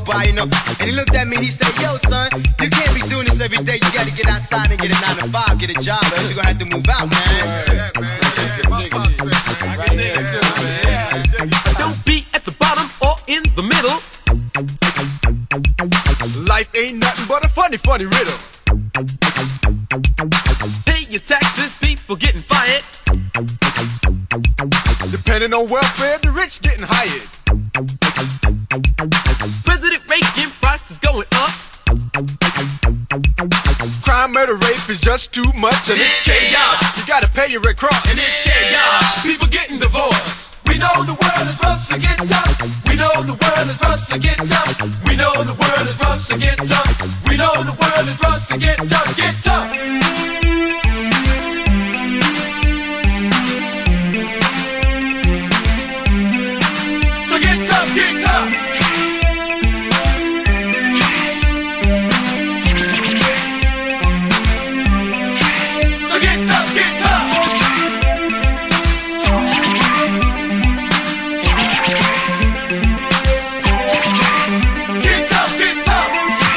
by, you know. And he looked at me and he said, yo, son, you can't be doing this every day. You gotta get outside and get a 9 to 5, get a job, or else you're gonna have to move out, man. Don't be at the bottom or in the middle. Life ain't nothing but a funny, funny riddle. Pay your taxes, people getting fired. Depending on welfare, the rich getting hired. President Reagan, prices going up. Crime, murder, rape is just too much, and it's chaos. You gotta pay your Red Cross, And it's chaos. People getting divorced. We know the world is rough, so get tough. We know the world is rough, so get tough. We know the world is rough, so get tough. We know the world is rough, so get tough, get tough. So get tough, get tough. So get tough, get tough. Get tough, get tough.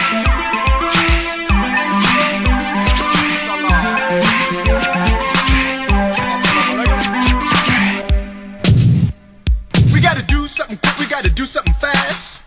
we gotta do something quick, we gotta do something fast.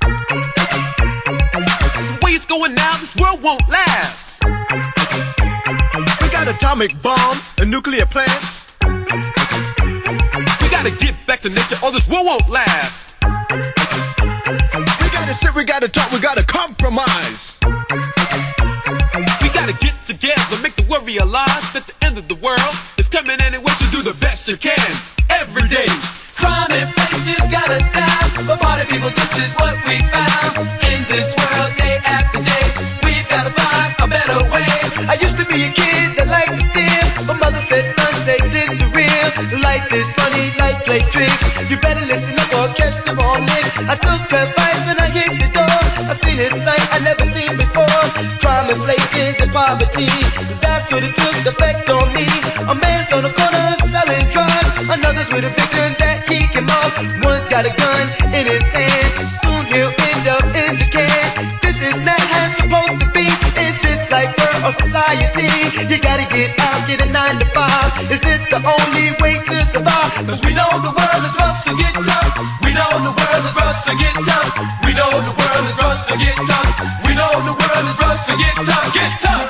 The way it's going now, this world won't last. We got atomic bombs and nuclear plants. We gotta get back to nature or this world won't last. We gotta sit, we gotta talk, we gotta compromise. We gotta get together, make the world realize that the end of the world is coming anyway, so do the best you can every day. Crime and inflation's got us down, but party people, this is what we found. In this world, day after day, we've gotta find a better way. I used to be a kid that liked to steal. My mother said, son, take this for real. Life is funny, life plays tricks. You better listen up or catch the warning. I took advice when I hit the door. I seen a sight I never seen before. Crime, inflation, and poverty. That's what it took the effect on me. A man's on the corner selling drugs. Another's with a victim that he can mob. One's got a gun in his hand. Soon he'll end up in the can. This is not how it's supposed to be. Is this like world or society? You gotta get out, get a 9 to 5. Is this the only way to survive? Cause we know the world is rough, so get tough. We know the world is rough, so get tough. We know the world is rough, so get tough. We know the world is rough, so get tough, get tough.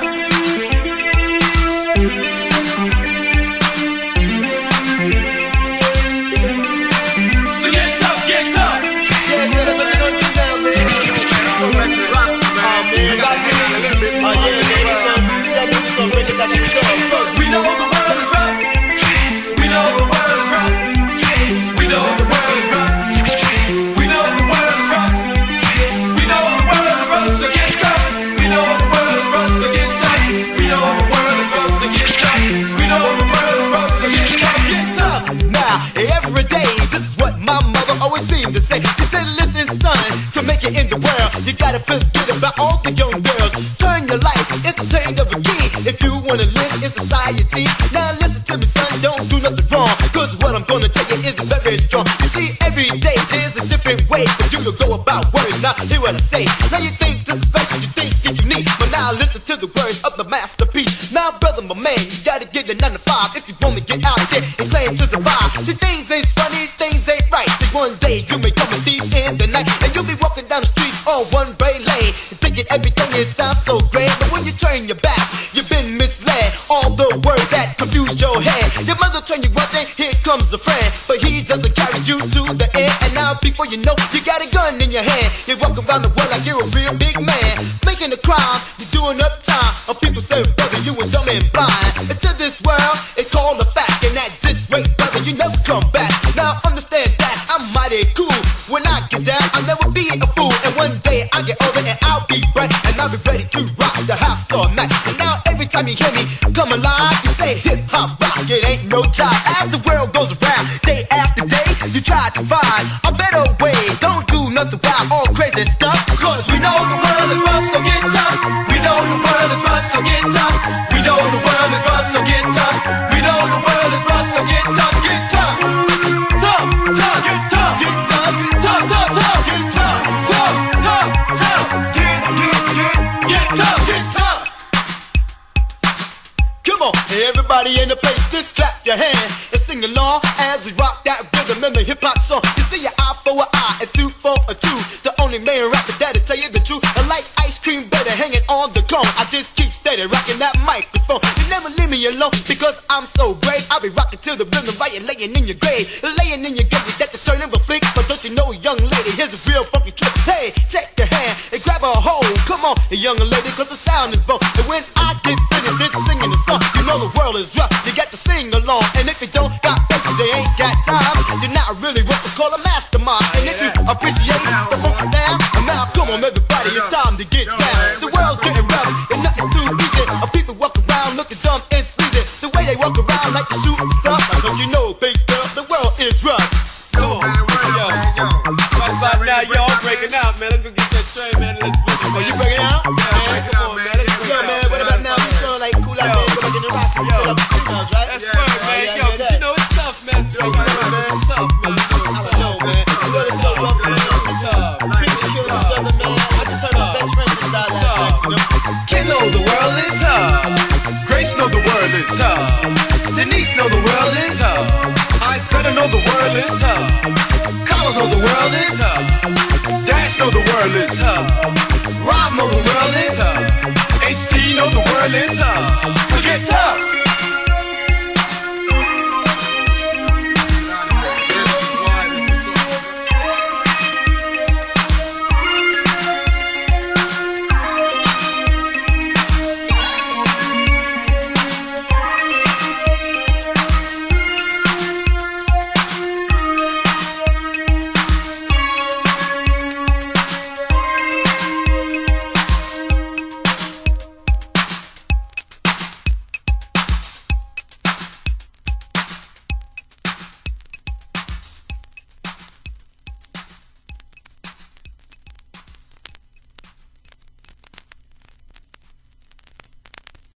So get tough, get tough. We know the world is rough. We know the world is rough. We know the world is rough. We know the world is rough. We know the world is rough, so get tough. We know the world is rough, so get tough. We know the world is rough, so get tough. We know the world is rough, so get tough, get tough. Now, every day, this is what my mother always seemed to say. She said, listen, son, to make it in the world, you gotta forget about all the young girls. Turn your life, it's a turn of a key. If you wanna live in society, now listen to me, son, don't do nothing wrong. Cause what I'm gonna tell you is very strong. You see, every day there's a different way for you to go about words. Now, hear what I say. Now you think this is special, you think it's unique. But now listen to the words of the masterpiece. Now, brother, my man, you gotta get a 9 to 5 if you wanna get out here and claim to survive. See, things ain't funny, things ain't right. See, one day you may come a thief in the night, and you'll be walking down the street on one way lane, thinking everything is sounds so great. But when you turn your back, you've been misled. All the words that confuse your head. Your mother turned you one thing, here comes a friend, but he doesn't carry you to the end. And now before you know, you got a gun in your hand. You walk around the world like you're a real big man, making a crime, you're doing up time. Or people say, brother, you was dumb and blind. Into this world, it's called a fact, and at this rate, brother, you never come back. Now understand that I'm mighty cool. When I get down, I'll never be a fool. And one day I'll get older and I'll be bright, and I'll be ready to rock the house all night. And now every time you hear me come alive, you say hip hop rock, it ain't no job. As the world goes around, day after day, you try to find a better way. Don't do nothing wild or crazy stuff, cause we know the world is rough, so get tough. We know the world is rough, so get tough. We know the world is rough, so get tough. We know the world is rough, so get tough, get tough. Tough, tough, get tough, get tough, get tough, tough, tough, get tough, tough, tough, tough. is rock that rhythm and the hip hop song. You see your eye for an eye and two for a two. The only man rapper that'll tell you the truth. I like ice cream better hanging on the cone. I just keep steady rocking that microphone. You never leave me alone because I'm so brave. I'll be rocking till the rhythm right, you're laying in your grave. Laying in your grave, you got to turn and flick. But don't you know, young lady, here's a real funky trick. Hey, take your hand and grab a hold. Come on, young lady, cause the sound is bold. And when I get finished singing the song, you know the world is rough. You got to sing along. And if you don't got patience, they ain't got time. You're not really what we call a mastermind. And if you appreciate the funky sound, and now come on everybody, it's time to get down. The world's getting rough and nothing's too easy. People walk around looking dumb and sleazy. The way they walk around like they shoot stuff. Cause you know, big girl, the world is rough. Come on, yo. Right about now, y'all breaking out, man. Let's go get that train, man. Let's go. Oh, you breaking out? Yeah, come on, man. Let's go. Yeah, man, what about now? We feeling like cool out there, go back in the rock and chill up the signals, right? That's word, man. Yo, but you know it's tough, man. It's tough, man. It's tough, man. I know, man. You know it's so rough, man. People killing each other, man. I just heard my best friend just died last night, you know? Ken know the world is tough. Grace know the world is tough. Denise know the world is tough. I said I know the world is tough. Carlos know the world is tough. Dash know the world is tough. Rob know the world is tough. HT know the world is tough. So get tough.